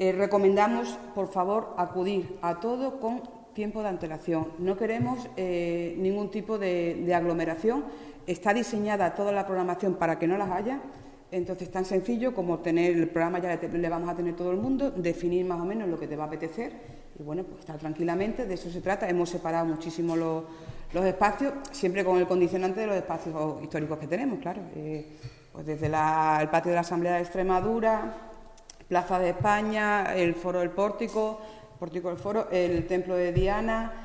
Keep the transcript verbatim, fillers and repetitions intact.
Eh, recomendamos, por favor, acudir a todo con tiempo de antelación. No queremos eh, ningún tipo de, de aglomeración. Está diseñada toda la programación para que no las haya. Entonces, tan sencillo como tener el programa, ya le, le vamos a tener todo el mundo, definir más o menos lo que te va a apetecer y, bueno, pues estar tranquilamente, de eso se trata. Hemos separado muchísimo los, los espacios, siempre con el condicionante de los espacios históricos que tenemos, claro. Eh, pues desde la, el patio de la Asamblea de Extremadura, Plaza de España, el Foro del Pórtico, Pórtico del Foro, el Templo de Diana,